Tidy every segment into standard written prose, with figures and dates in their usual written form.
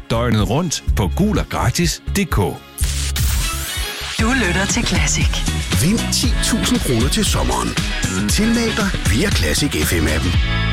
døgnet rundt på guloggratis.dk. Du lytter til Classic. Vind 10.000 kroner til sommeren. Tilmeld dig via Classic FM-appen.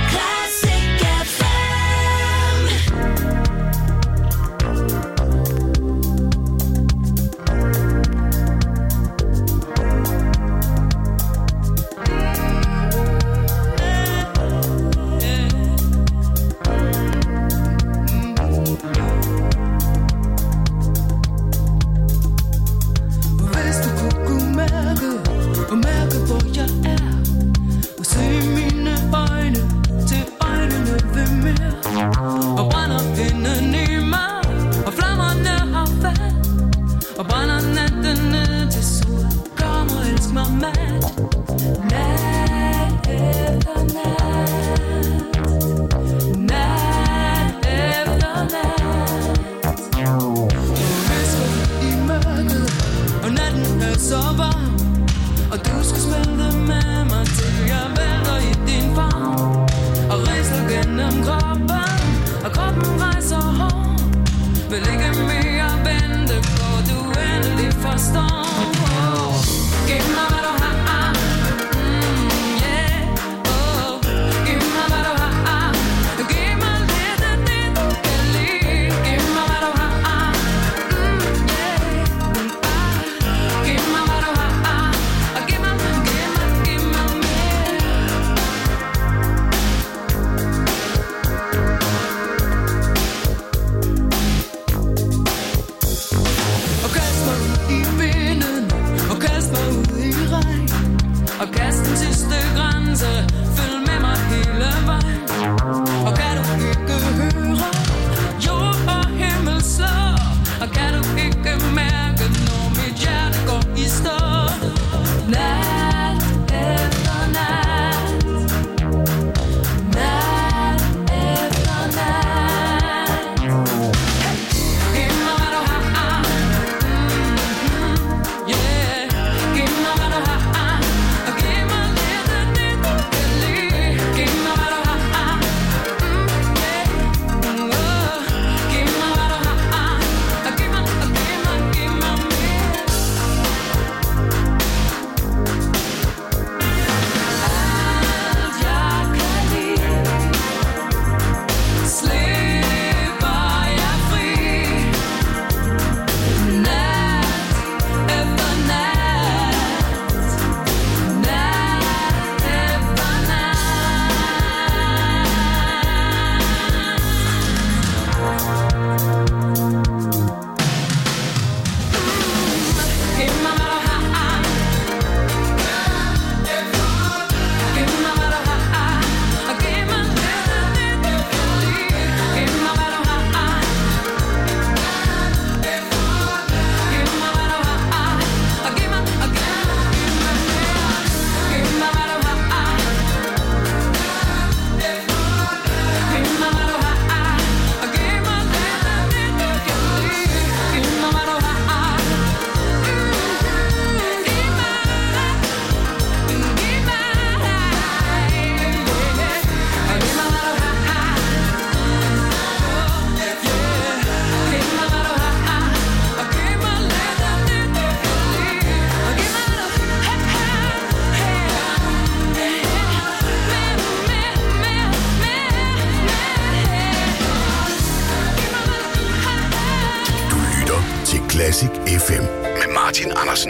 Classic FM med Martin Andersen.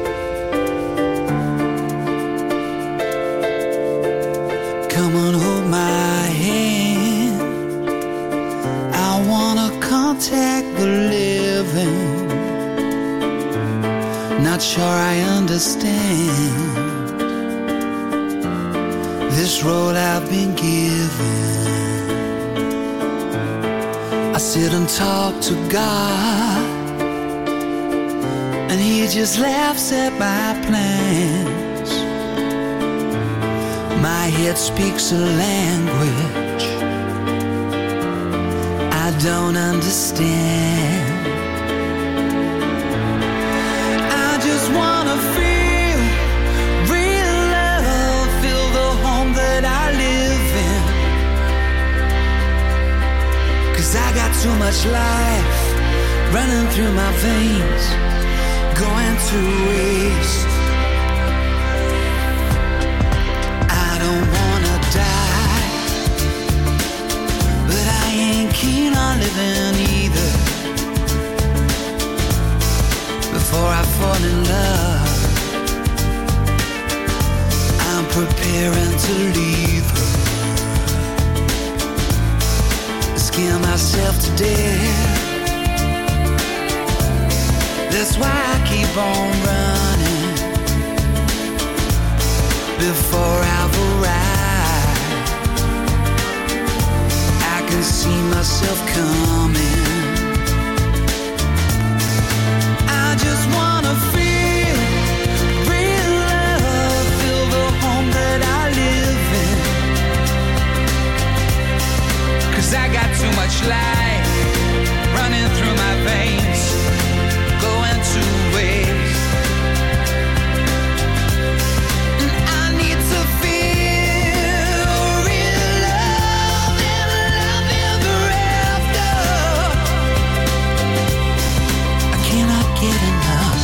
Come on, hold my hand. I wanna contact the living. Not sure I understand this road I've been given. I sit and talk to God, and He just laughs at my plans. My head speaks a language I don't understand. I just wanna feel real love, feel the home that I live in. 'Cause I got too much life running through my veins, going to waste. I don't wanna die, but I ain't keen on living either. Before I fall in love, I'm preparing to leave her. Scare myself to death. That's why I keep on running before I've arrived. I can see myself coming. I just wanna feel real love, feel the home that I live in. 'Cause I got too much life running through my veins, going to waste. And I need to feel real love and love ever after. I cannot get enough.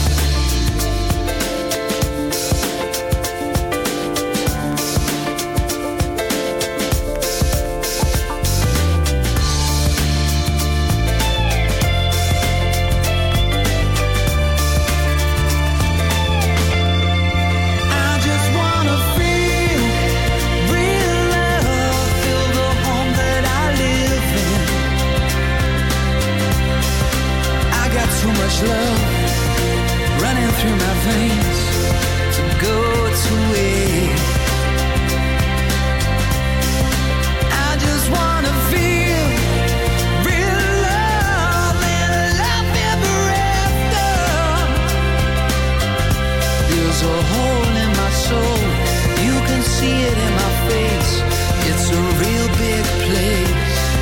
Love running through my veins to go to waste. I just wanna feel real love and love ever after. There's a hole in my soul, you can see it in my face. It's a real big place.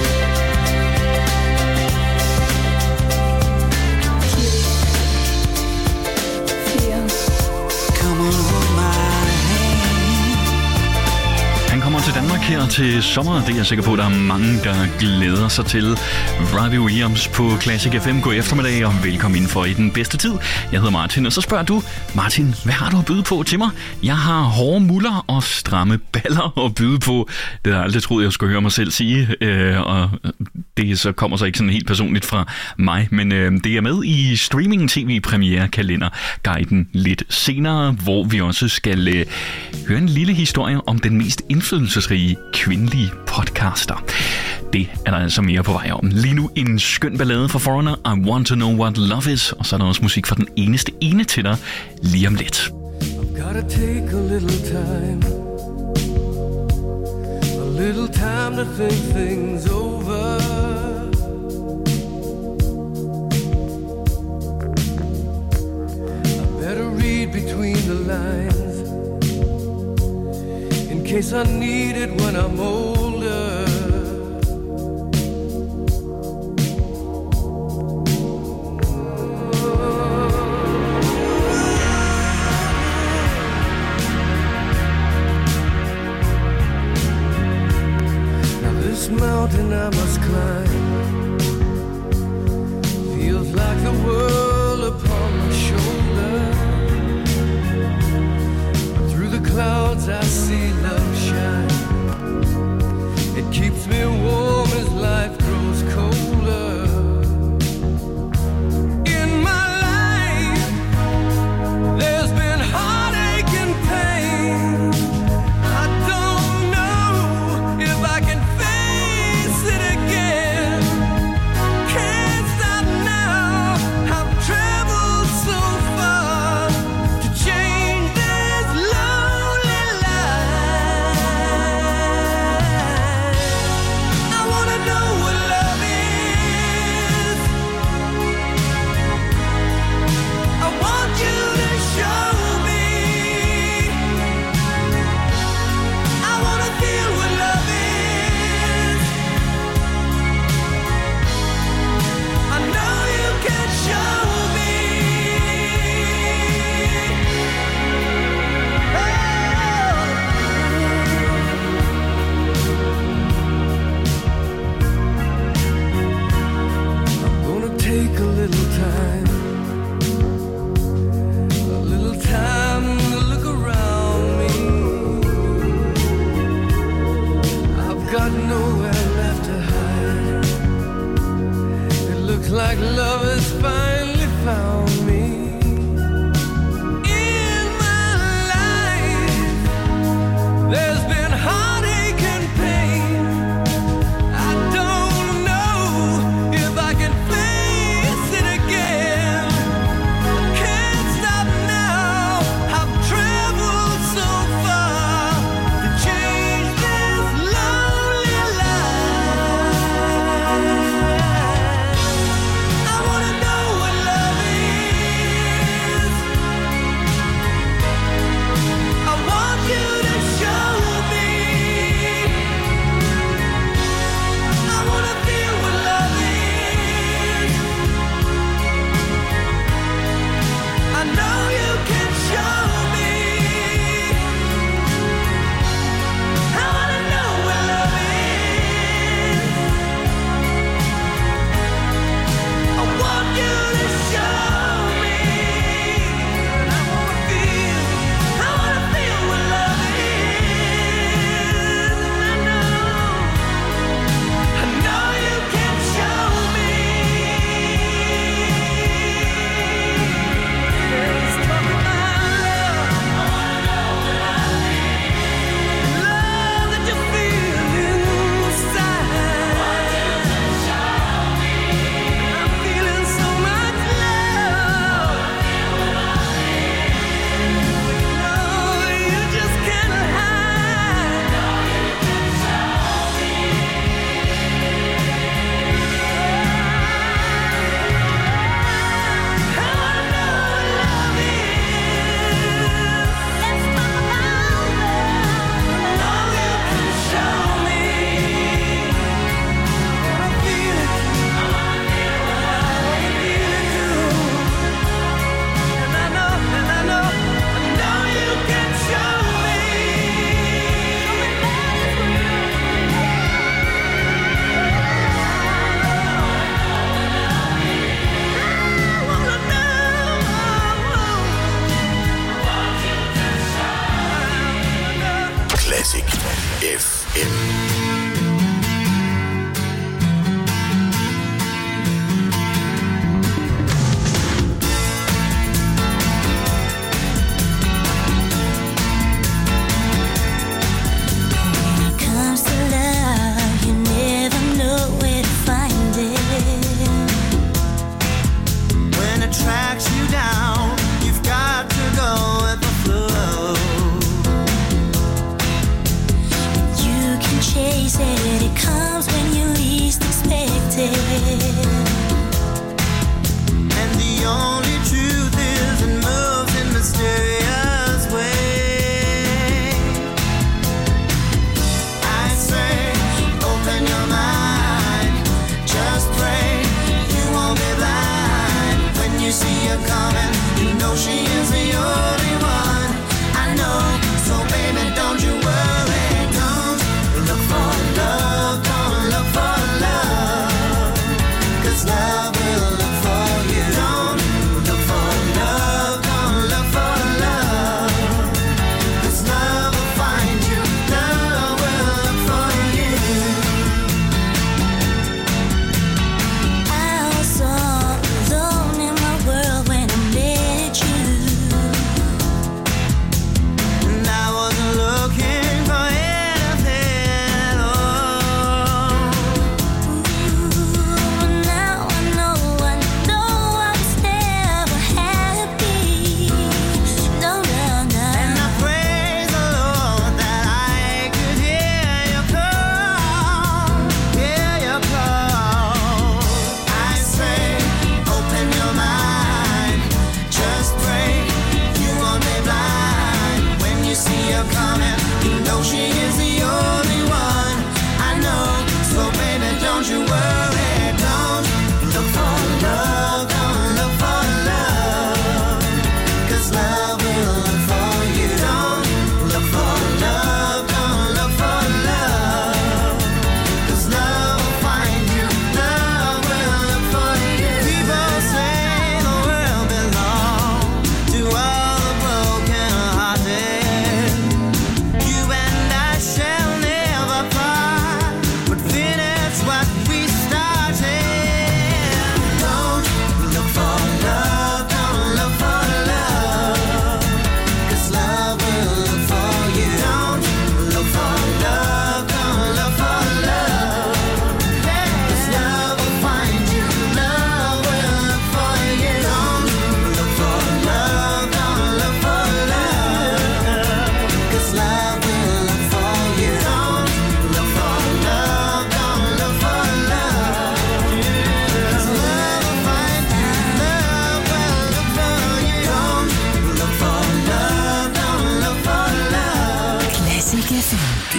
Han kommer til Danmark her til sommer, det er jeg sikker på, at der er mange, der glæder sig til. Robbie Williams på Classic FM. God eftermiddag og velkommen indenfor i den bedste tid. Jeg hedder Martin, og så spørger du, Martin, hvad har du at byde på til mig? Jeg har hårde muller og stramme baller at byde på. Det har jeg aldrig troet, jeg skulle høre mig selv sige, og det så kommer så ikke sådan helt personligt fra mig, men det er med i streaming tv premiere kalender guiden lidt senere, hvor vi også skal høre en lille historie om den mest indflydelsesrige kvindelige podcaster. Det er der altså mere på vej om. Lige nu en skøn ballade fra Foreigner, I Want to Know What Love Is, og så er der også musik fra den eneste ene til dig lige om lidt. I've gotta take a little time to think things over. I better read between the lines in case I need it when I'm older. This mountain I must climb feels like the world upon my shoulder. Through the clouds I see love shine. Looks like love has finally found me. In my life, there's been heartache and pain. I don't know if I can face it again. I can't stop now. I've traveled so far to change this lonely life. I wanna know what love is. I want you to show me. I wanna feel what love is. I know you can show me. I wanna know what love is. I want you to show me. And I wanna feel what love is. And I know you can show me. Let's talk about love. Love that you feel inside. I'm feeling so much love. No, you just can't hide. I wanna know what love is. Let's talk about love. I know you can show me. I feel it. I feel it too. And I know you can show me. Classic FM. Comes to love, you never know where to find it. When it tracks you down, you've got to go with the flow. You can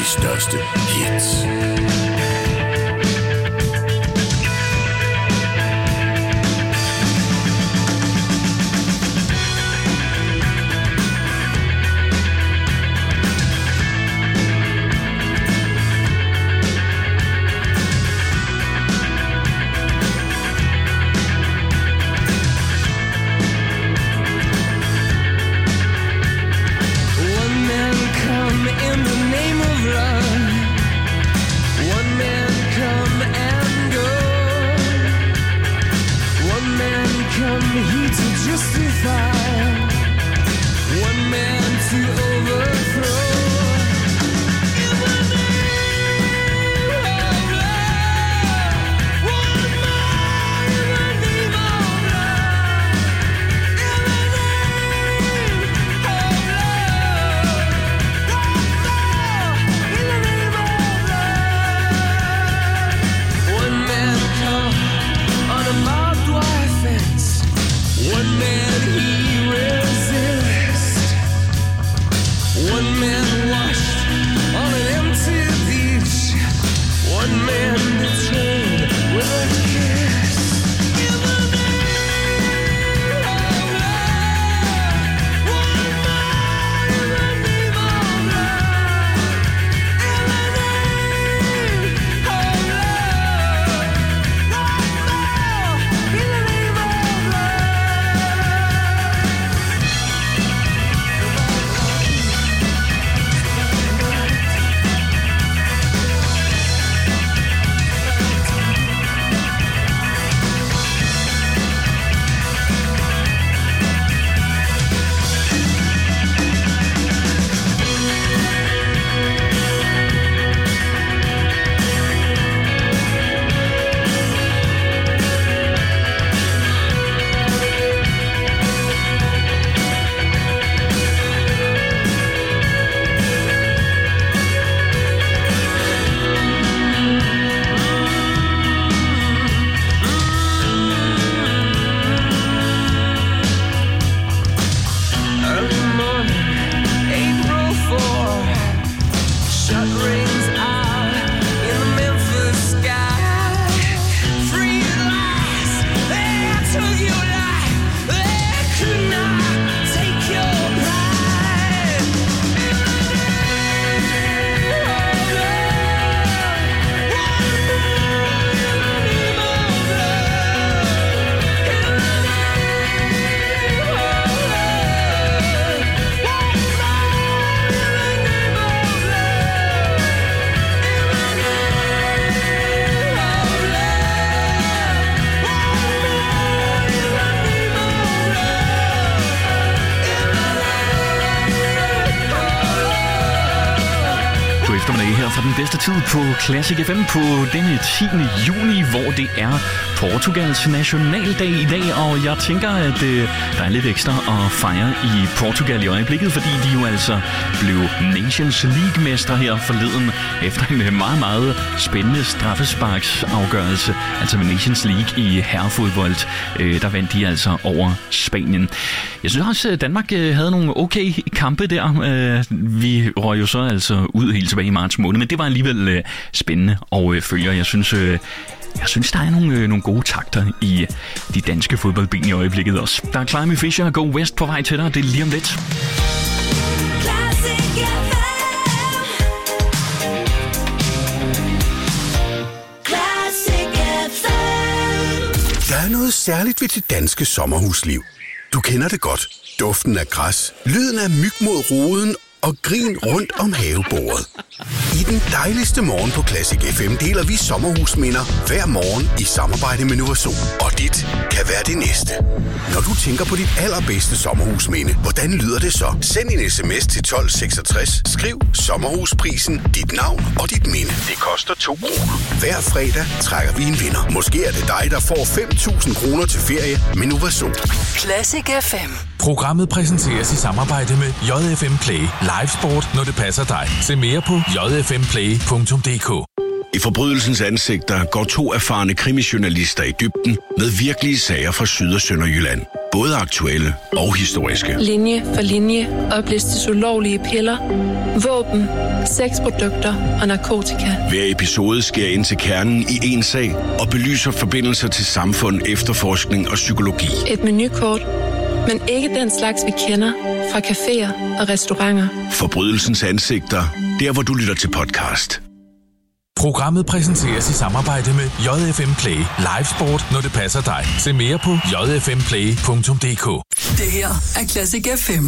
de største hits. Fra den bedste tid på Classic FM på denne 10. juni, hvor det er Portugals nationaldag i dag, og jeg tænker, at der er lidt ekstra at fejre i Portugal i øjeblikket, fordi de jo altså blev Nations League-mestre her forleden efter en meget, meget spændende straffesparksafgørelse, altså med Nations League i herrefodbold. Der vandt de altså over Spanien. Jeg synes også, at Danmark havde nogle okay kampe der. Vi røg jo så altså ud helt tilbage i marts måned, men det var alligevel spændende og følger. Jeg synes, der er nogle gode takter i de danske fodboldben i øjeblikket også. Der er Climby Fisher og Go West på vej til dig. Det er lige om lidt. Der er noget særligt ved det danske sommerhusliv. Du kender det godt. Duften af græs, lyden af myg mod ruden og grin rundt om havebordet. I den dejligste morgen på Classic FM deler vi sommerhusminder hver morgen i samarbejde med Novasol. Og dit kan være det næste. Når du tænker på dit allerbedste sommerhusminde, hvordan lyder det så? Send en sms til 1266, skriv sommerhusprisen, dit navn og dit minde. Det koster 2 kroner. Hver fredag trækker vi en vinder. Måske er det dig, der får 5.000 kroner til ferie med Novasol. Classic FM. Programmet præsenteres i samarbejde med JFM Play. Live sport, når det passer dig. Se mere på jfmplay.dk. I Forbrydelsens ansigter går 2 erfarne krimijournalister i dybden med virkelige sager fra Syd- og Sønderjylland. Både aktuelle og historiske. Linje for linje oplistes ulovlige piller, våben, sexprodukter og narkotika. Hver episode sker ind til kernen i en sag og belyser forbindelser til samfund, efterforskning og psykologi. Et menukort, men ikke den slags, vi kender fra caféer og restauranter. Forbrydelsens ansigter, der hvor du lytter til podcast. Programmet præsenteres i samarbejde med JFM Play. Live sport, når det passer dig. Se mere på jfmplay.dk. Det her er Classic FM.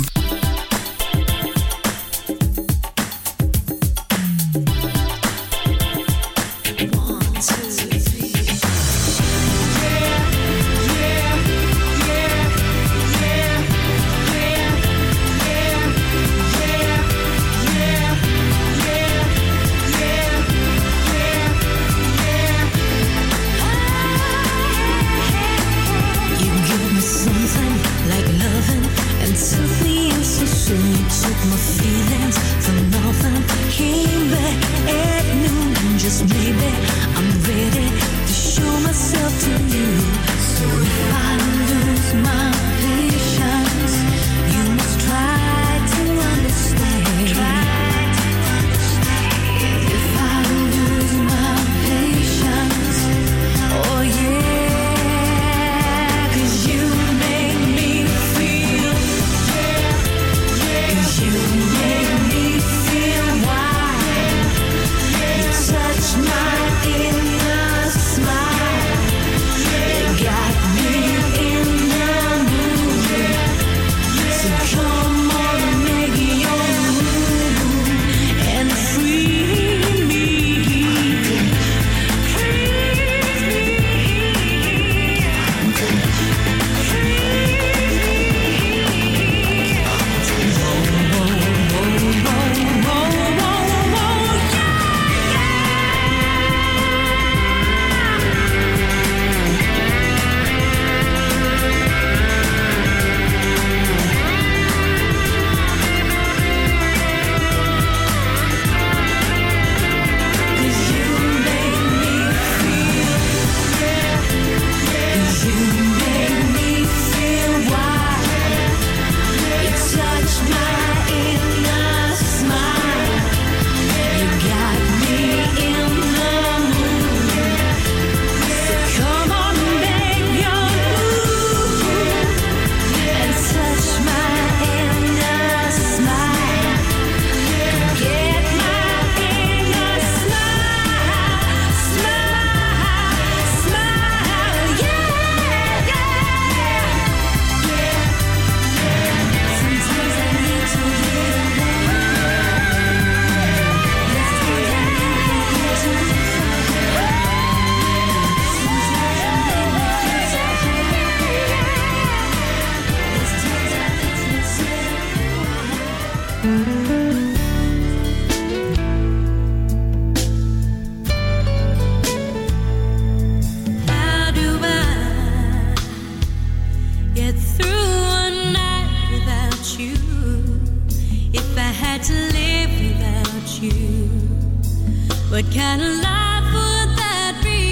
What kind of life would that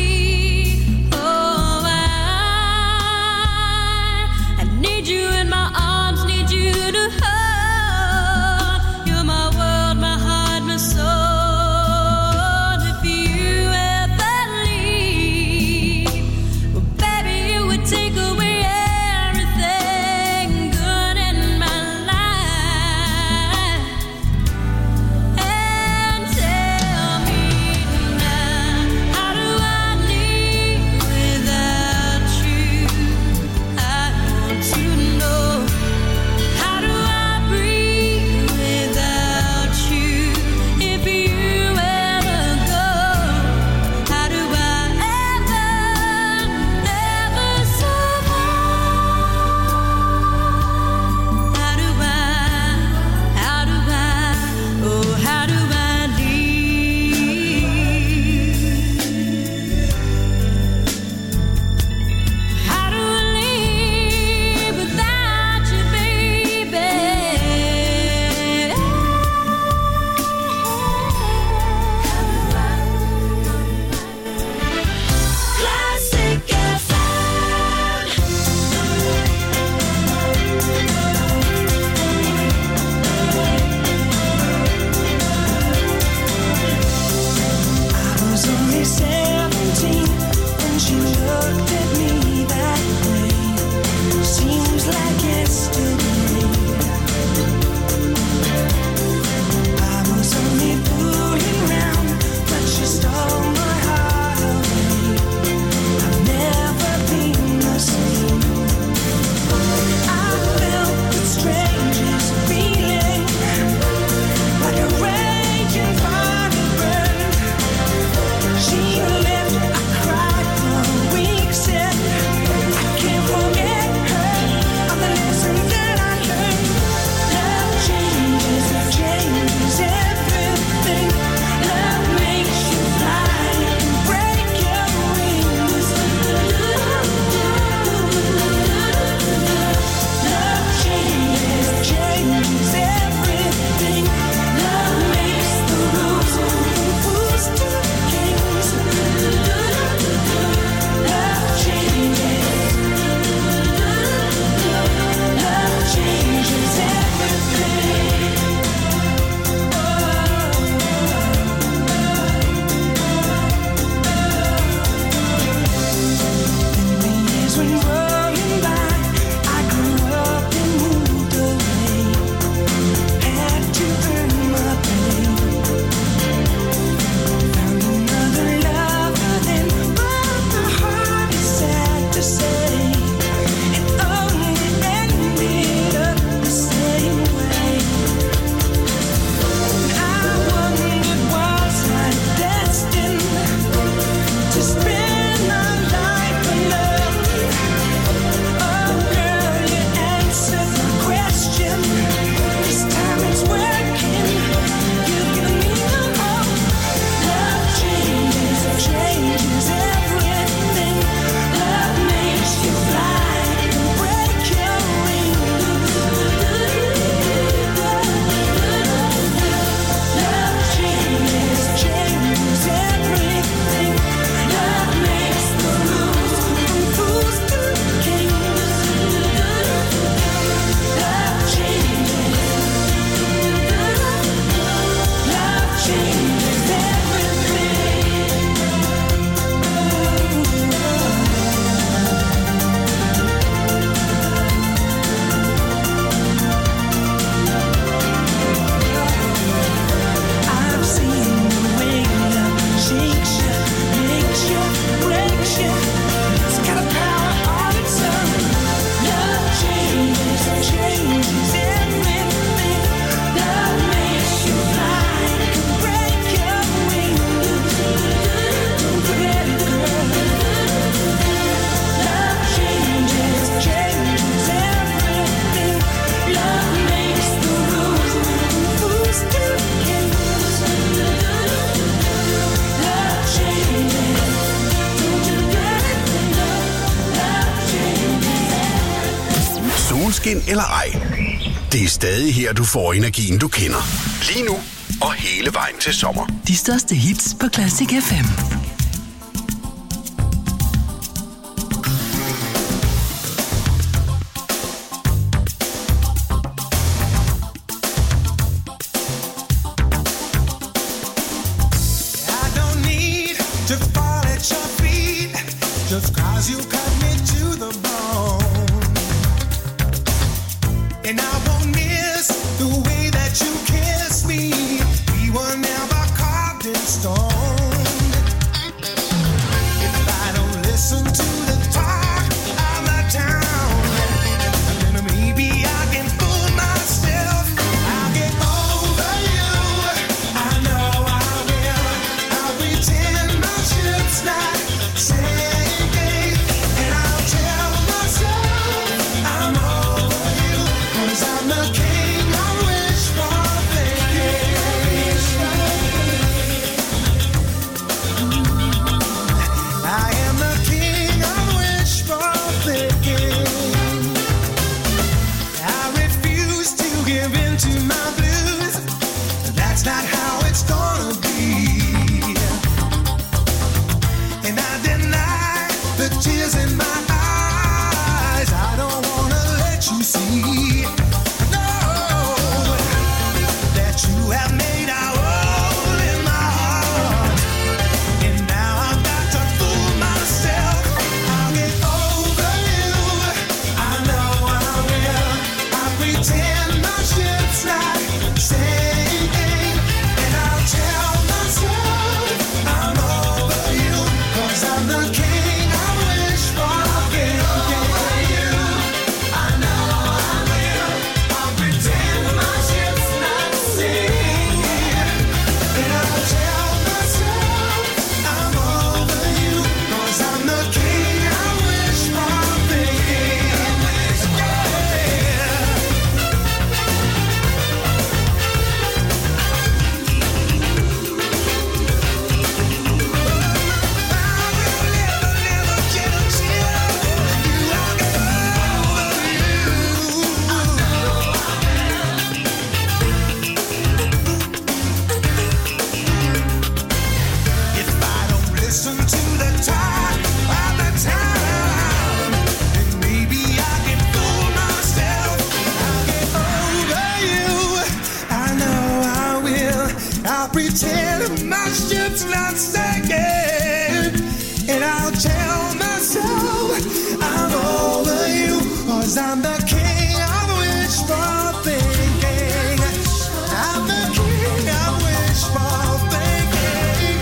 be? Oh, I need you in my arms, need you to hold. You're my world, my heart, my soul. If you ever leave, well, baby, you would take away everything good in my life. And tell me now. Solskin eller ej. Det er stadig her, du får energien, du kender. Lige nu og hele vejen til sommer. De største hits på Classic FM. Stone. 'Cause I'm the king of wishful thinking. I'm the king of wishful thinking.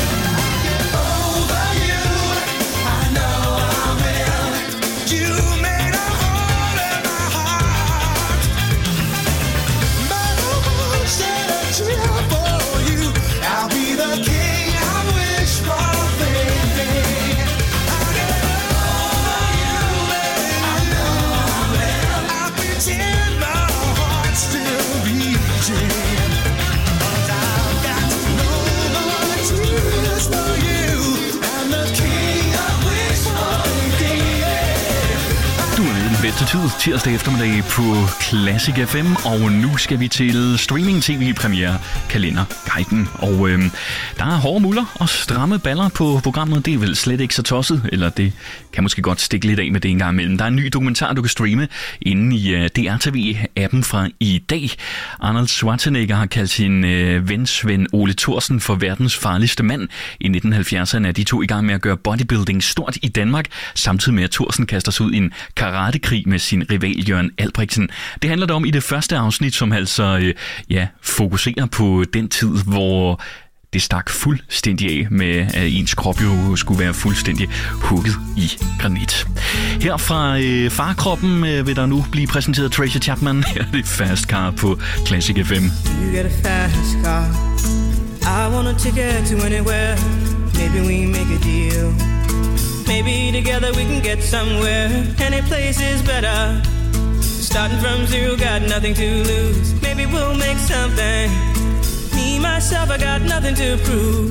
Over you, I know I will. You made a hole in my heart. My heart shed a tear for you. I'll be the king of wishful thinking. I get over you, I know I will. I pretend my heart's still beating. 'Cause I've got no more tears for you. I'm the king of wishful thinking. Du er i den bedste tid, tirsdag eftermiddag på Classic FM, og nu skal vi til streaming-tv-premiere kalenderguiden. Og der er hårde muller og stramme baller på programmet. Det er vel slet ikke så tosset, eller det kan måske godt stikke lidt af med det en gang imellem. Der er en ny dokumentar, du kan streame inde i DR-TV-appen fra i dag. Arnold Schwarzenegger har kaldt sin ven Ole Thorsen for verdens farligste mand. I 1970'erne er de to i gang med at gøre bodybuilding stort i Danmark, samtidig med at Thorsen kaster sig ud i en karatekrig med sin rival Jørgen Albrechtsen. Det handler det om i det første afsnit, som altså fokuserer på den tid, hvor det stak fuldstændig af med, at ens krop jo skulle være fuldstændig hugget i granit. Her fra farkroppen vil der nu blive præsenteret Tracy Chapman. Her er det Fast Car på Classic FM. You get a fast car. I want a ticket to anywhere. Maybe we make a deal. Maybe together we can get somewhere. Any place is better. Starting from zero, got nothing to lose. Maybe we'll make something. Me, myself, I got nothing to prove.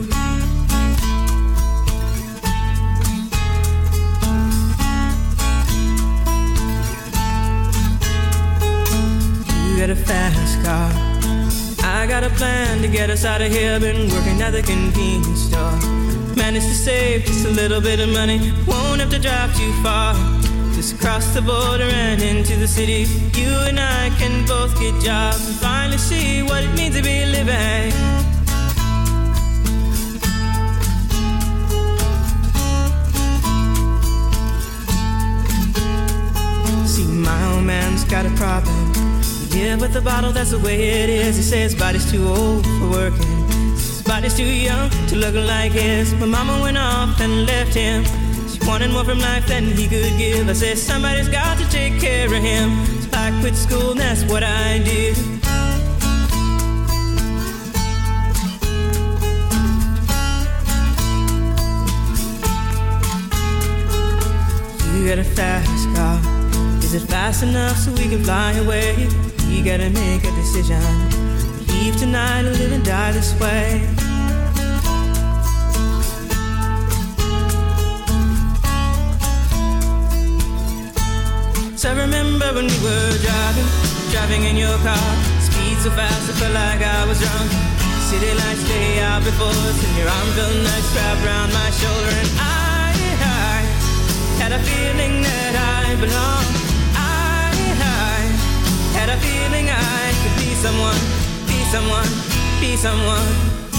You got a fast car. I got a plan to get us out of here. Been working at the convenience store. Managed to save just a little bit of money. Won't have to drive too far. Just cross the border and into the city. You and I can both get jobs and finally see what it means to be living. See, my old man's got a problem. Yeah, with the bottle, that's the way it is. He says his body's too old for working. His body's too young to look like his. My mama went off and left him. She wanted more from life than he could give. I said somebody's got to take care of him. So I quit school and that's what I did. You got a fast car. Is it fast enough so we can fly away? You gotta make a decision. Leave tonight or live and die this way. So I remember when we were driving in your car. Speed so fast I felt like I was drunk. City lights lay out before us and your arm felt nice wrapped around my shoulder. And I had a feeling that I belonged. I had a feeling I could be someone, be someone, be someone.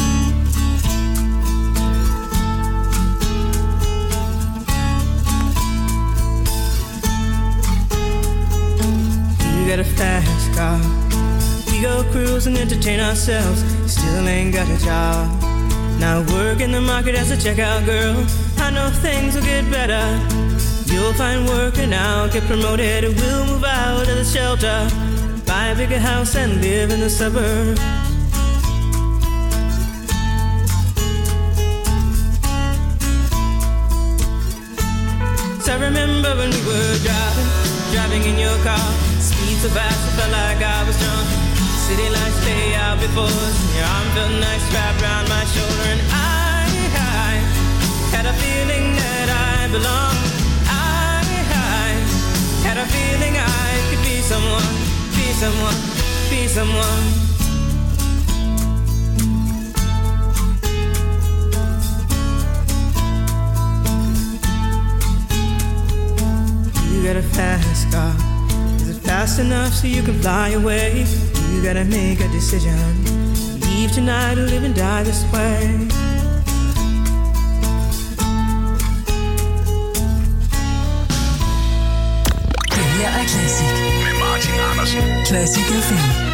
You got a fast car. We go cruise and entertain ourselves. Still ain't got a job. Now work in the market as a checkout girl. I know things will get better. You'll find work and I'll get promoted. We'll move out of the shelter, buy a bigger house and live in the suburbs. So I remember when we were driving in your car. Speed so fast I felt like I was drunk. City lights lay out before us. Your arm felt nice wrapped around my shoulder. And I had a feeling that I belonged. I had a feeling I could be someone, be someone, be someone. You got a fast car. Is it fast enough so you can fly away? You gotta make a decision. Leave tonight or live and die this way. her er Classic. Med Martin Andersen. Classic FM.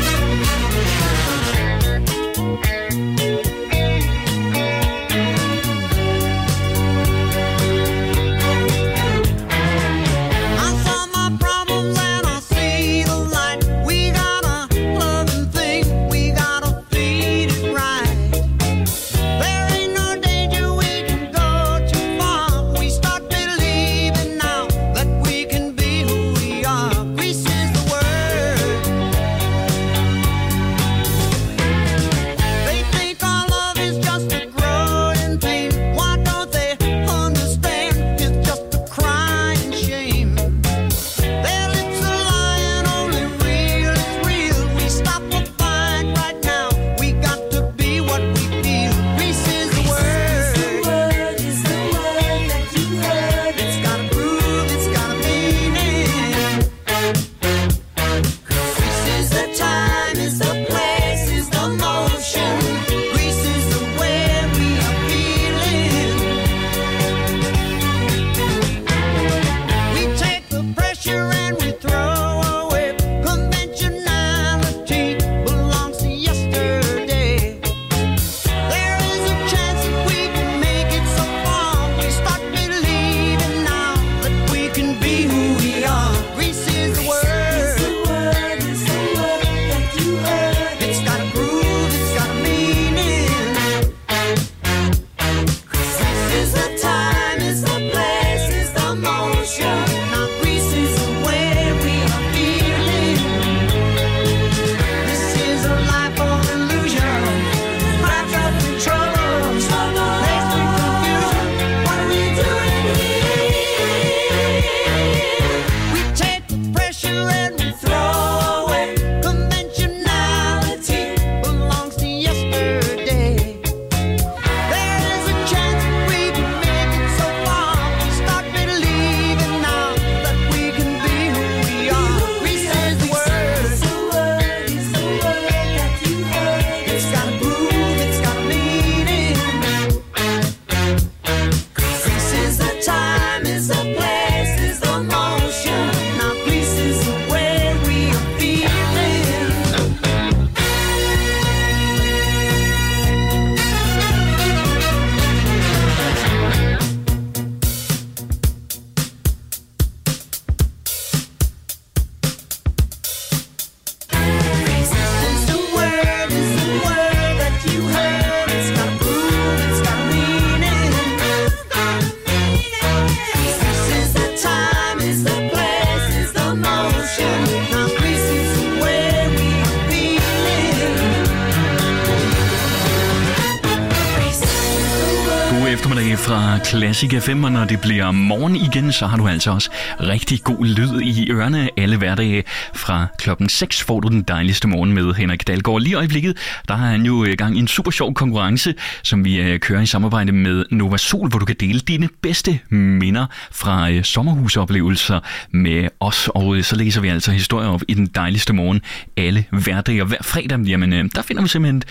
Fra Classic FM, og når det bliver morgen igen, så har du altså også rigtig god lyd i ørerne alle hverdage. Fra klokken 6 får du den dejligste morgen med Henrik Dahlgaard. Lige i øjeblikket, der har han jo i gang i en super sjov konkurrence, som vi kører i samarbejde med Nova Sol, hvor du kan dele dine bedste minder fra sommerhusoplevelser med os. Og så læser vi altså historier op i den dejligste morgen alle hverdage. Og hver fredag, jamen, der finder vi simpelthen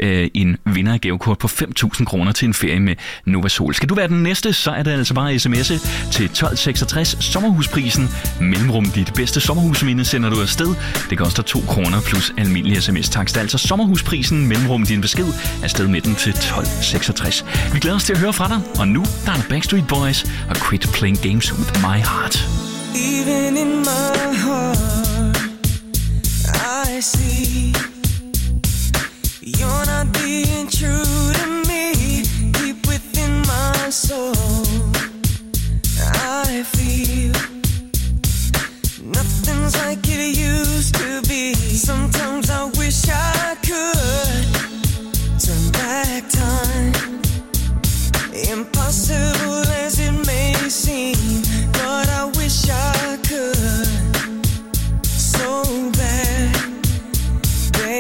en vinder af gavekort på 5.000 kroner til en ferie med Nova Sol. Skal du være den næste, så er det altså bare sms'e til 1266 sommerhusprisen. Mellemrum dit bedste sommerhusminde sender du afsted. Det koster 2 kroner plus almindelig sms-takst. Altså sommerhusprisen, mellemrum din besked, afsted med den til 1266. Vi glæder os til at høre fra dig. Og nu, der er Backstreet Boys og Quit Playing Games With My Heart. Even in my heart, I see you're not being true to me. Deep within my soul, I feel nothing's like it used to be. Sometimes I wish I could turn back time. Impossible as it may seem, but I wish I could so bad.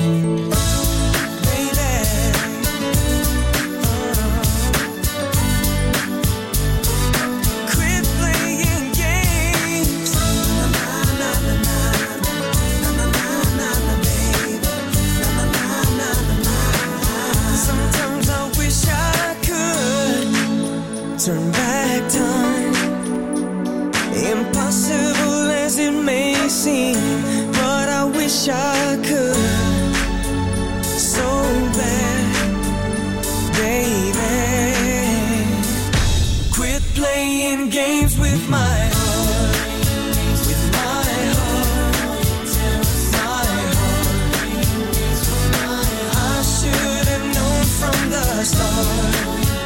Turn back time, impossible as it may seem, but I wish I could, so bad, baby. Quit playing games with my heart, with my heart, my heart. I should have known from the start.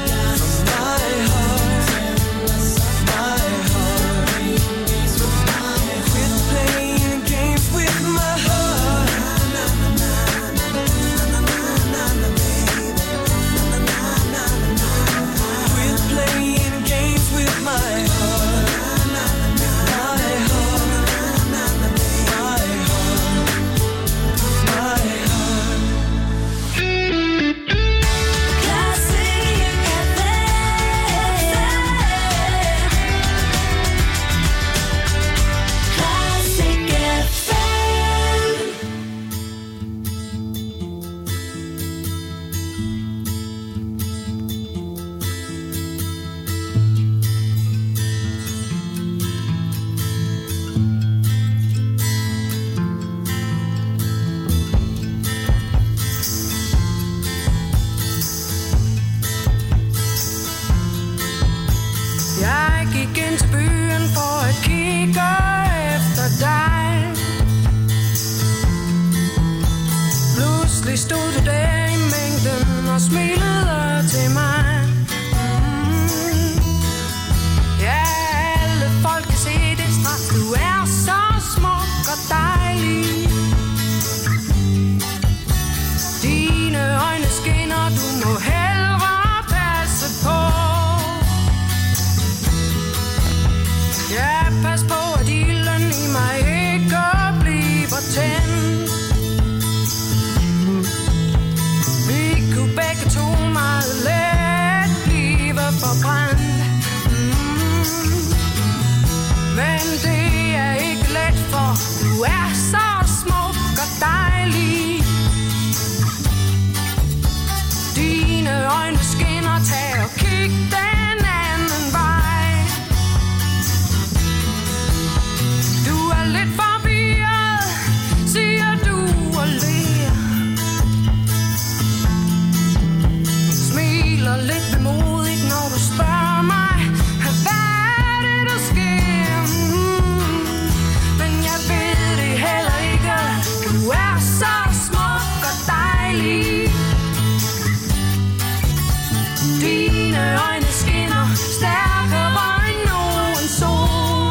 Stod du der i mængden og smilede til mig. Ja, alle folk kan se det straks. Du er så smuk og dejlig. Dine øjne skinner, du må hellere passe på. Ja, pas på at ilden i mig ikke bliver tændt. Begge to meget let blive forbrændt. Men det er ikke let, for du er så smuk og dejlig. Dine øjne skinner, tag og kig den anden vej. Du er lidt forvirret, siger du og ler. Lidt vemodigt, når du spørger mig, hvad er det, der sker? Men jeg ved det heller ikke. Du er så smuk og dejlig. Dine øjne skinner stærkere end nogen sol.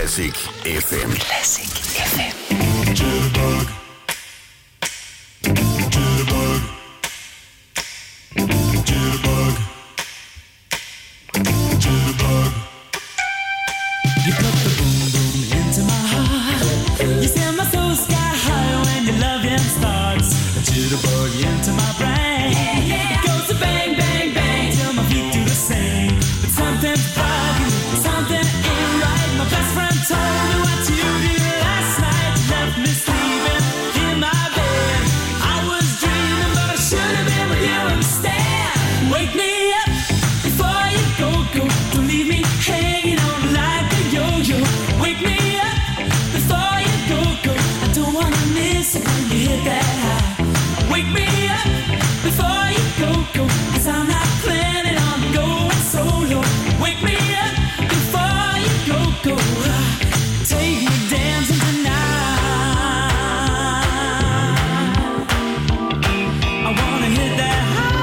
Classic FM. Classic FM. Jitterbug. Jitterbug. Jitterbug. Jitterbug. You put the boom boom into my heart. You send my soul sky high when your loving starts. A jitterbug into my brain. It goes to bang bang bang till my feet do the same. But something's bugging, something ain't right. My best friend told me what you did last night. You left me sleeping in my bed. I was dreaming, but I should have been with you instead. Wake me up before you go. Don't leave me hanging on like a yo-yo. Wake me up before you go. I don't wanna miss it when you hit that high. Wake me up before you go. 'Cause I'm not planning on going solo. Wake me up before you go. Take me dancing tonight. I wanna hit that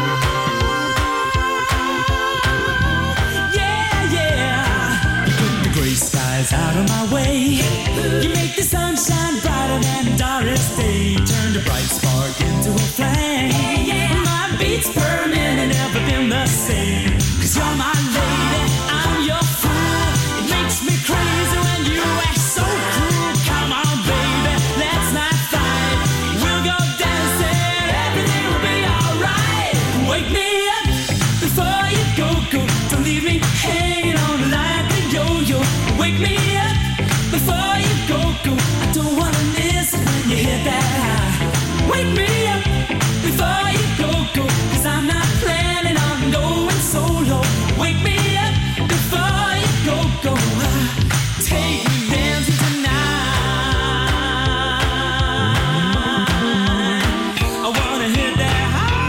high. Yeah. You put the gray skies out of my way. You make the sunshine brighter than Doris Day. Turn the bright spark into a flame. My beats per minute never been the same. 'Cause you're my lady, I'm your fool. It makes me crazy when you act so cruel. Come on, baby, let's not fight. We'll go dancing, everything will be alright. Wake me up before you go. Don't leave me hanging on like a yo-yo. Wake me up before you go. I don't wanna miss it when you hit that high. Wake me up before you go. 'Cause I'm not planning on going solo. Wake me up before you go. Take me dancing tonight. I wanna hit that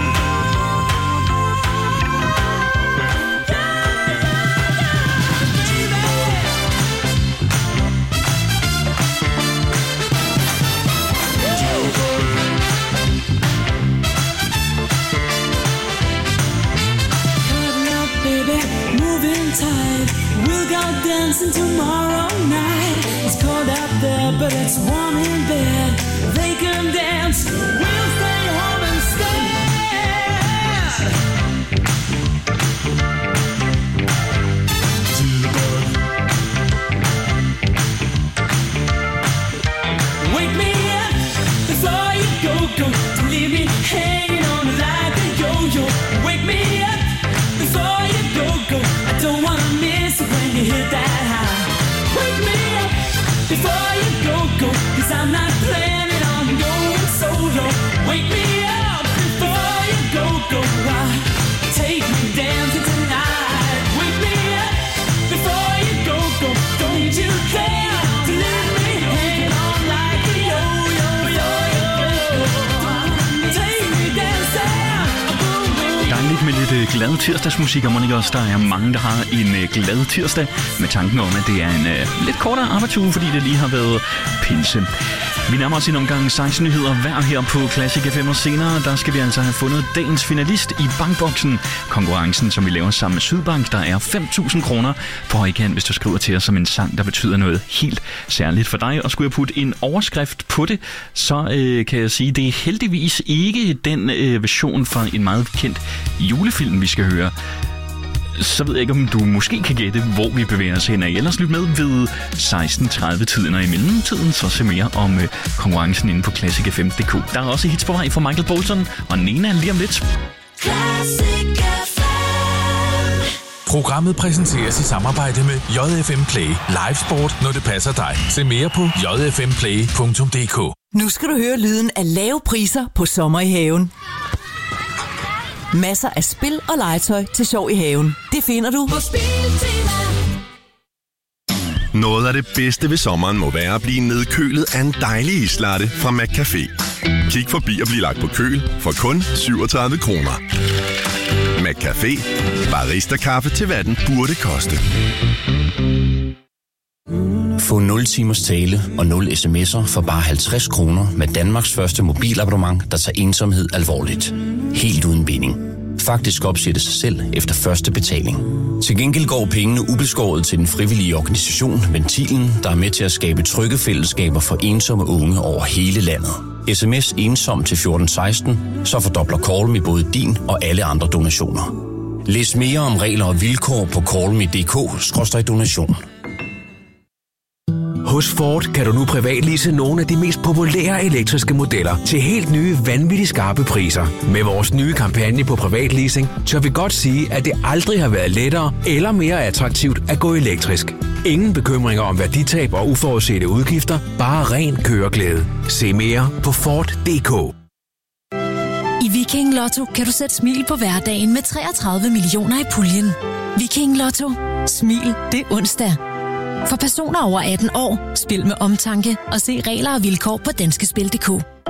tide. We'll go dancing tomorrow night. It's cold out there, but it's warm in bed. They can dance, we'll stay home instead. Wake me up before you go. Don't leave me hanging on like a yo-yo. Wake me up before you go. I don't wanna miss it when you hit that high. Wake me up before you go. 'Cause I'm not planning on going solo. Wake me up before you go. Take me dancing tonight. Wake me up before you go. Don't you dare to leave me hanging on like a yo-yo. Take me dancing. Dejligt med lidt glad tirsdagsmusik, og Monikers, der er mange, der har en glad tirsdag med tanken om, at det er en lidt kortere arbejdsuge, fordi det lige har været pinse. Vi nærmer os en omgang 16 nyheder hver her på Classic FM, og senere der skal vi altså have fundet dagens finalist i Bankboksen, konkurrencen, som vi laver sammen med Sydbank. Der er 5.000 kroner på højkant, hvis du skriver til os som en sang, der betyder noget helt særligt for dig. Og skulle jeg putte en overskrift på det, så kan jeg sige, det er heldigvis ikke den version fra en meget kendt julefilm, vi skal høre. Så ved jeg ikke, om du måske kan gætte, hvor vi bevæger os hen af. Ellers lyt med ved 16:30-tiden, og i mellemtiden så se mere om konkurrencen inde på classicfm.dk. Der er også hits på vej fra Michael Bolton og Nena lige om lidt. Programmet præsenteres i samarbejde med JFM Play. Live sport, når det passer dig. Se mere på jfmplay.dk. Nu skal du høre lyden af lave priser på sommer i haven. Masser af spil og legetøj til sjov i haven. Det finder du på Spiltema. Noget af det bedste ved sommeren må være at blive nedkølet af en dejlig islatte fra McCafé. Kig forbi og bliv lagt på køl for kun 37 kroner. McCafé. Barista-kaffe til hvad den burde koste. Få 0 timers tale og 0 sms'er for bare 50 kroner med Danmarks første mobilabonnement, der tager ensomhed alvorligt. Helt uden binding. faktisk opsætte sig selv efter første betaling. Til gengæld går pengene ubeskåret til den frivillige organisation Ventilen, der er med til at skabe trygge fællesskaber for ensomme unge over hele landet. SMS ensom til 1416, så fordobler Call Me både din og alle andre donationer. Læs mere om regler og vilkår på callme.dk/donation. Hos Ford kan du nu privatlease nogle af de mest populære elektriske modeller til helt nye, vanvittigt skarpe priser. Med vores nye kampagne på privatleasing, tør vi godt sige, at det aldrig har været lettere eller mere attraktivt at gå elektrisk. Ingen bekymringer om værditab og uforudsete udgifter, bare ren køreglæde. Se mere på Ford.dk. I Viking Lotto kan du sætte smil på hverdagen med 33 millioner i puljen. Viking Lotto. Smil, det er onsdag. For personer over 18 år, spil med omtanke og se regler og vilkår på danskespil.dk.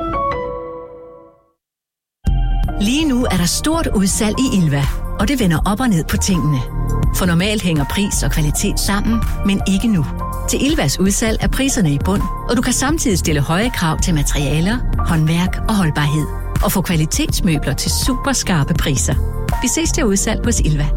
Lige nu er der stort udsalg i Ilva, og det vender op og ned på tingene. For normalt hænger pris og kvalitet sammen, men ikke nu. Til Ilvas udsalg er priserne i bund, og du kan samtidig stille høje krav til materialer, håndværk og holdbarhed. Og få kvalitetsmøbler til super skarpe priser. Vi ses til udsalg hos Ilva.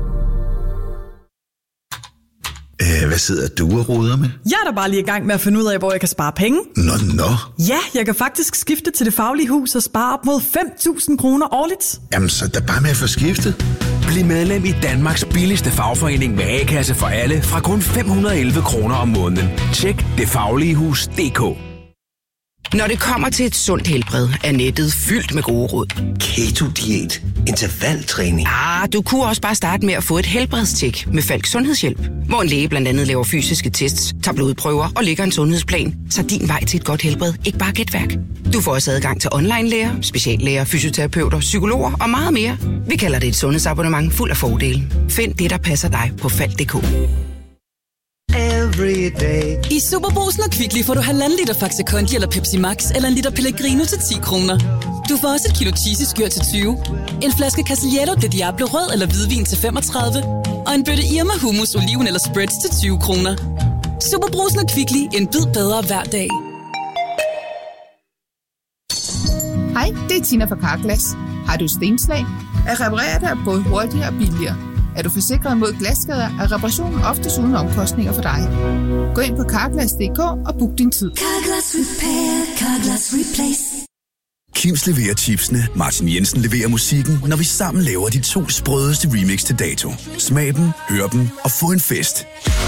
Hvad sidder du og roder med? Jeg er da bare lige i gang med at finde ud af, hvor jeg kan spare penge. Nå. Ja, jeg kan faktisk skifte til Det Faglige Hus og spare op mod 5.000 kroner årligt. Jamen, så er der bare med at få skiftet. Bliv medlem i Danmarks billigste fagforening med A-kasse for alle fra kun 511 kroner om måneden. Tjek detfagligehus.dk. Når det kommer til et sundt helbred, er nettet fyldt med gode råd. Keto-diæt, intervaltræning. Du kunne også bare starte med at få et helbredstjek med Falk Sundhedshjælp, hvor en læge blandt andet laver fysiske tests, tager blodprøver og lægger en sundhedsplan, så din vej til et godt helbred ikke bare gætværk. Du får også adgang til online-læger, speciallæger, fysioterapeuter, psykologer og meget mere. Vi kalder det et sundhedsabonnement fuld af fordele. Find det, der passer dig på Falk.dk. I Superbrugsen og Kvickly får du 1,5 liter Faxe Kondi eller Pepsi Max eller en liter Pellegrino til 10 kroner. Du får også 1 kilo cheesy-skyr til 20, en flaske Casiello de Diablo rød eller hvidvin til 35 og en bøtte Irma hummus, oliven eller spreads til 20 kroner. Superbrugsen og Kvickly, en bid bedre hver dag. Hej, det er Tina fra Carglass. Har du stenslag? At reparere det er både hurtigere og billigere. Er du forsikret mod glasskader, er reparationen oftest uden omkostninger for dig. Gå ind på Carglass.dk og book din tid. Carglass Repair, Carglass Replace. Kims leverer chipsene, Martin Jensen leverer musikken, når vi sammen laver de 2 sprødeste remix til dato. Smag dem, hør dem og få en fest.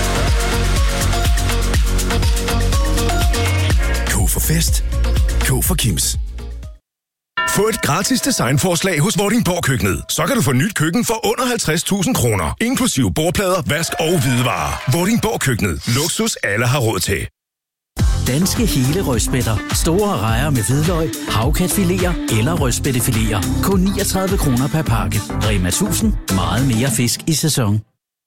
K for fest. K for Kims. Få et gratis designforslag hos Vordingborg Køkkenet. Så kan du få nyt køkken for under 50.000 kroner. Inklusive bordplader, vask og hvidevarer. Vordingborg Køkkenet. Luksus alle har råd til. Danske hele rødspætter. Store rejer med hvidløg, havkatfiléer eller rødspættefiléer. Kun 39 kroner per pakke. Rema 1000. Meget mere fisk i sæson.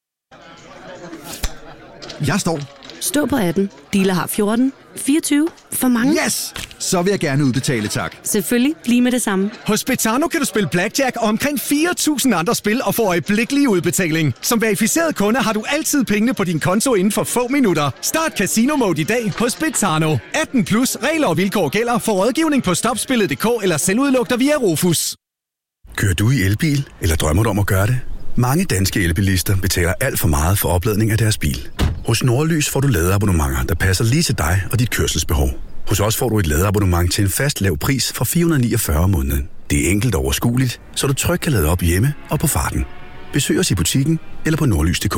Jeg står. Stå på 18. Dealer har 14. 24. For mange. Yes! Så vil jeg gerne udbetale, tak. Selvfølgelig. Lige med det samme. Hos Betano kan du spille blackjack og omkring 4.000 andre spil og få øjeblikkelig udbetaling. Som verificeret kunde har du altid pengene på din konto inden for få minutter. Start Casino Mode i dag hos Betano. 18 plus regler og vilkår gælder for rådgivning på stopspillet.dk eller selvudluk dig via Rofus. Kører du i elbil, eller drømmer du om at gøre det? Mange danske elbilister betaler alt for meget for opladning af deres bil. Hos Nordlys får du ladeabonnementer, der passer lige til dig og dit kørselsbehov. Hos os får du et ladeabonnement til en fast lav pris fra 449 om måneden. Det er enkelt og overskueligt, så du trygt kan lade op hjemme og på farten. Besøg os i butikken eller på nordlys.dk.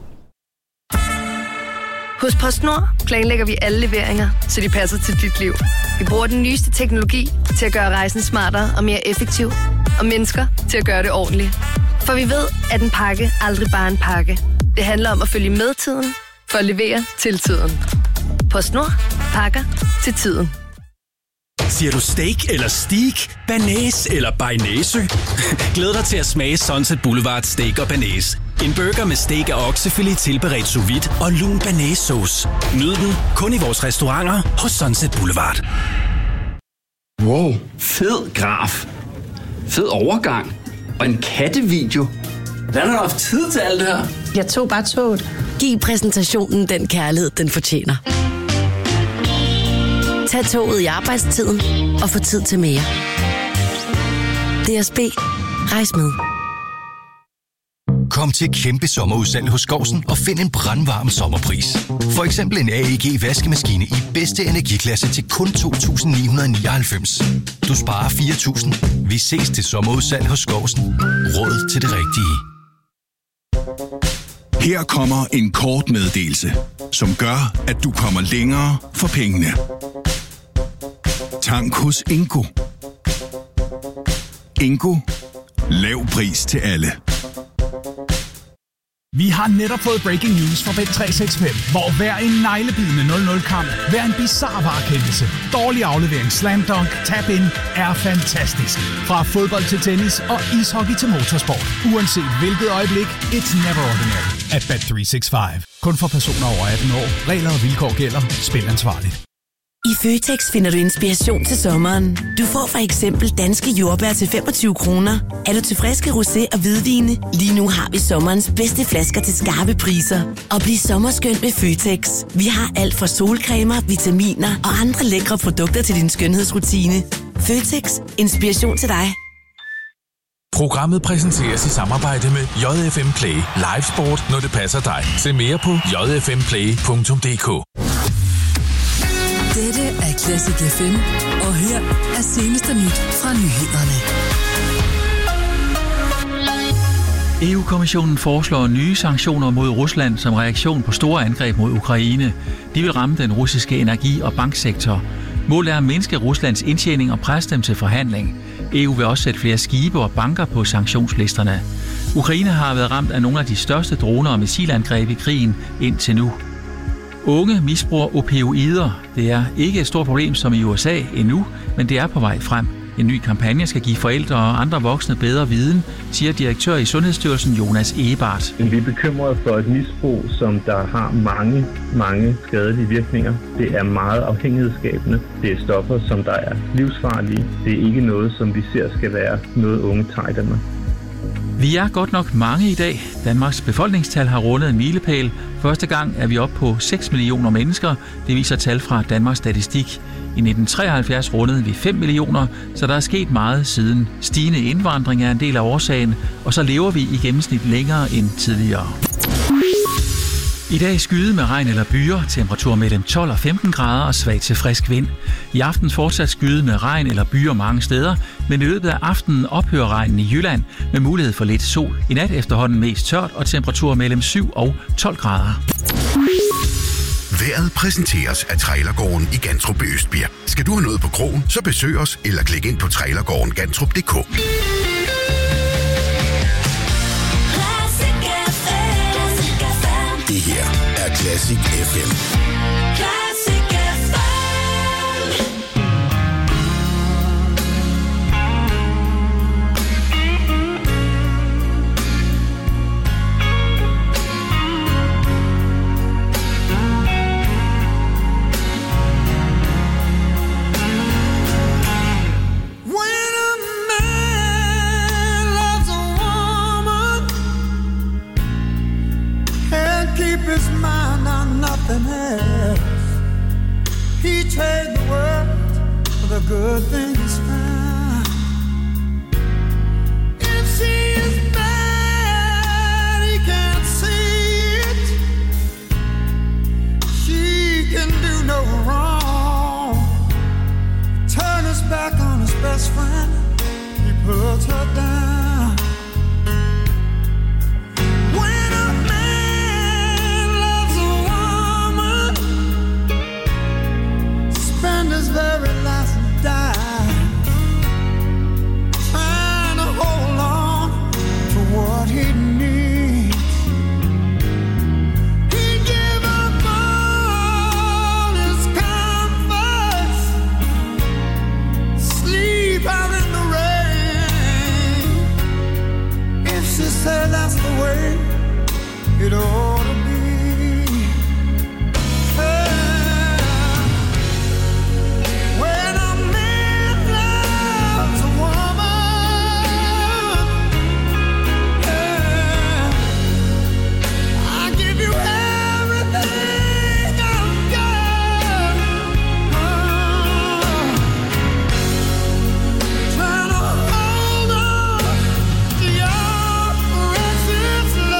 Hos PostNord planlægger vi alle leveringer, så de passer til dit liv. Vi bruger den nyeste teknologi til at gøre rejsen smartere og mere effektiv, og mennesker til at gøre det ordentligt. For vi ved, at en pakke aldrig bare er en pakke. Det handler om at følge med tiden, for at levere til tiden. PostNord. Pakker til tiden. Siger du steak eller steak, banæs eller bearnaise? Glæd dig til at smage Sunset Boulevard Steak og Banæs. En burger med steak og oksefilet tilberedt sous vide og lun banæssauce. Nyd den kun i vores restauranter hos Sunset Boulevard. Wow, fed graf. Fed overgang. Og en kattevideo. Hvordan har du haft tid til alt det her? Jeg tog bare toget. Giv præsentationen den kærlighed, den fortjener. Tag toget i arbejdstiden og få tid til mere. DSB. Rejs med. Kom til kæmpe sommerudsalg hos Skousen og find en brandvarm sommerpris. For eksempel en AEG vaskemaskine i bedste energiklasse til kun 2.999. Du sparer 4.000. Vi ses til sommerudsalg hos Skousen. Råd til det rigtige. Her kommer en kort meddelelse, som gør, at du kommer længere for pengene. Tank hos Ingo. Ingo. Lav pris til alle. Vi har netop fået breaking news fra Bet365, hvor hver en neglebidende 0-0-kamp, hver en bizarre varekendelse, dårlig aflevering, slam dunk, tap-in er fantastisk. Fra fodbold til tennis og ishockey til motorsport. Uanset hvilket øjeblik, it's never ordinary at Bet365. Kun for personer over 18 år. Regler og vilkår gælder. Spil ansvarligt. I Føtex finder du inspiration til sommeren. Du får for eksempel danske jordbær til 25 kroner. Er du til friske rosé og hvidvine? Lige nu har vi sommerens bedste flasker til skarpe priser. Og bliv sommerskøn med Føtex. Vi har alt fra solcremer, vitaminer og andre lækre produkter til din skønhedsrutine. Føtex. Inspiration til dig. Programmet præsenteres i samarbejde med JFM Play. Live sport, når det passer dig. Se mere på jfmplay.dk. Dette er Classic FM, og her er seneste nyt fra nyhederne. EU-kommissionen foreslår nye sanktioner mod Rusland som reaktion på store angreb mod Ukraine. De vil ramme den russiske energi- og banksektor. Målet er at mindske Ruslands indtjening og presse dem til forhandling. EU vil også sætte flere skibe og banker på sanktionslisterne. Ukraine har været ramt af nogle af de største droner- og missilangreb i krigen indtil nu. Unge misbruger opioider. Det er ikke et stort problem som i USA endnu, men det er på vej frem. En ny kampagne skal give forældre og andre voksne bedre viden, siger direktør i Sundhedsstyrelsen Jonas Ebert. Vi er bekymrede for et misbrug, som der har mange skadelige virkninger. Det er meget afhængighedsskabende. Det er stoffer, som der er livsfarlige. Det er ikke noget, som vi ser skal være noget unge tager i Danmark. Vi er godt nok mange i dag. Danmarks befolkningstal har rundet en milepæl. Første gang er vi oppe på 6 millioner mennesker. Det viser tal fra Danmarks Statistik. I 1973 rundede vi 5 millioner, så der er sket meget siden. Stigende indvandring er en del af årsagen, og så lever vi i gennemsnit længere end tidligere. I dag skyde med regn eller byer, temperatur mellem 12 og 15 grader og svag til frisk vind. I aften fortsat skyde med regn eller byer mange steder, men i løbet af aftenen ophører regnen i Jylland med mulighed for lidt sol. I nat efterhånden mest tørt og temperatur mellem 7 og 12 grader. Vejret præsenteres af Trailergården i Gantrup i Østbirk. Skal du have noget på krogen, så besøg os eller klik ind på trailergårdengantrup.dk. Det her er Classic FM. His mind on nothing else. He trade the world for the good things found. If she is bad, he can't see it. She can do no wrong. Turn his back on his best friend. He puts her down. Very last dime, trying to hold on to what he needs. He give up all his comforts, sleep out in the rain. If she said that's the way it ought to be. Love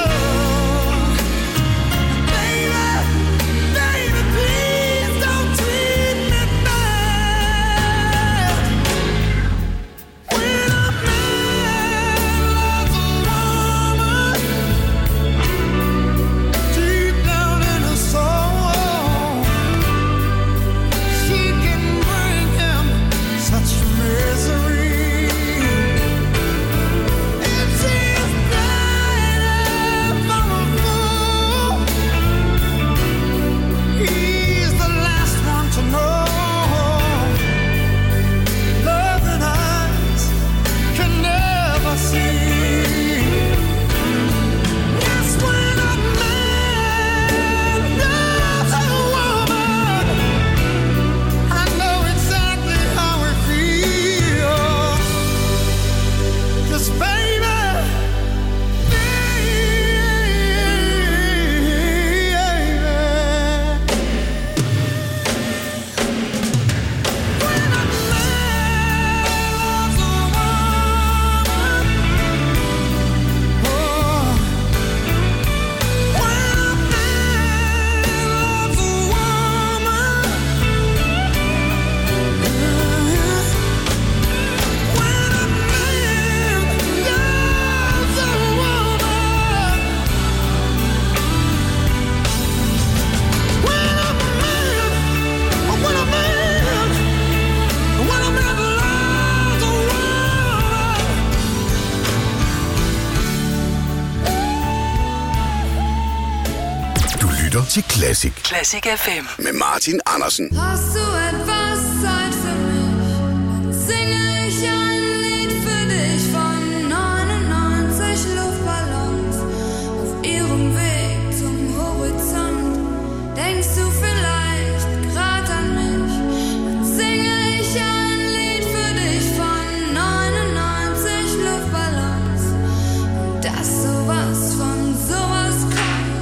til Classic. Classic FM. Med Martin Andersen. Hast du etwas Zeit für mich? Singe ich ein Lied für dich von 99 Luftballons auf ihrem Weg zum Horizont. Denkst du vielleicht grad an mich? Dann singe ich ein Lied für dich von 99 Luftballons und dass sowas von sowas kommt.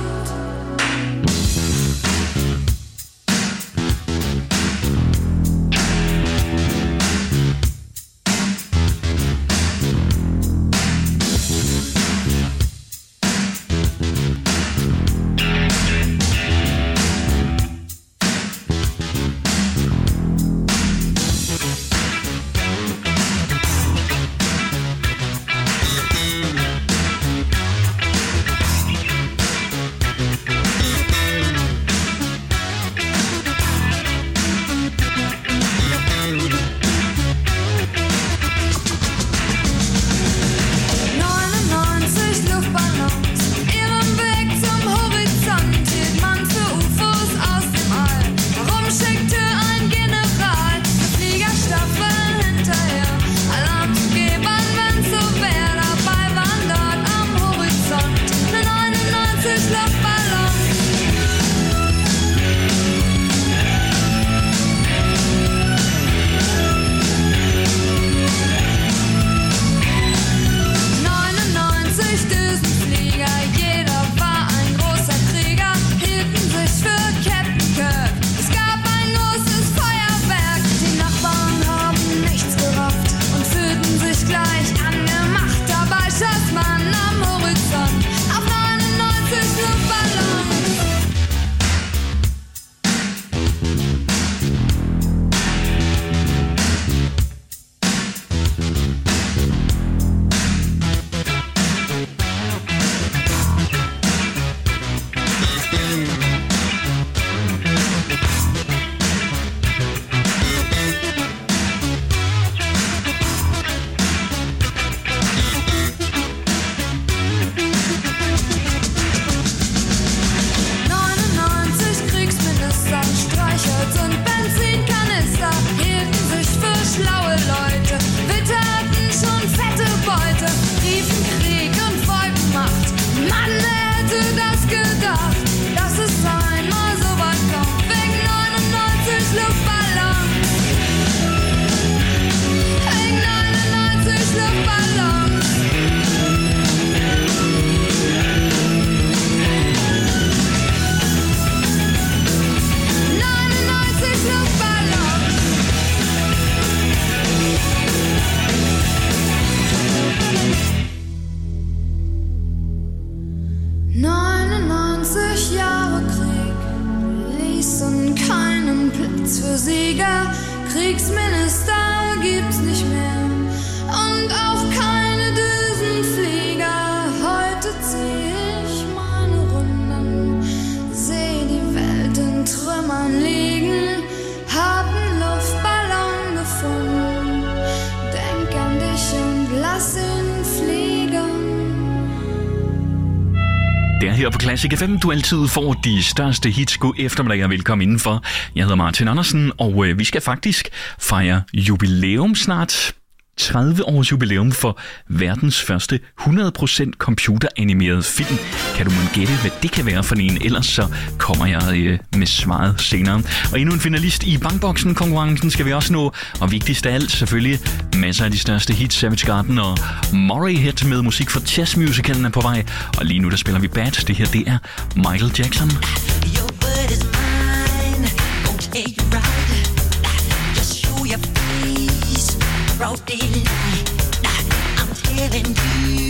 Kriegsminister gibt's nicht mehr und auch keine Düsenflieger. Heute zieh ich meine Runden, seh die Welt in Trümmern liegen, hab 'n Luftballon gefunden, denk an dich und lass ihn fliegen. Det er her på Classic FM, du altid får de største hits. God eftermiddag og velkommen indenfor. Jeg hedder Martin Andersen, og vi skal faktisk fejre jubilæum snart. 30 års jubilæum for verdens første 100% computeranimerede film. Kan du måske gætte, hvad det kan være for en? Ellers så kommer jeg med svaret senere. Og endnu en finalist i Bankboksen-konkurrencen skal vi også nå. Og vigtigst af alt selvfølgelig masser af de største hits. Savage Garden og Murray Head med musik fra Chess Musicalen er på vej. Og lige nu der spiller vi Bad. Det her det er Michael Jackson. Your word is mine, won't take you right. Just show your face, broad daylight. I'm telling you.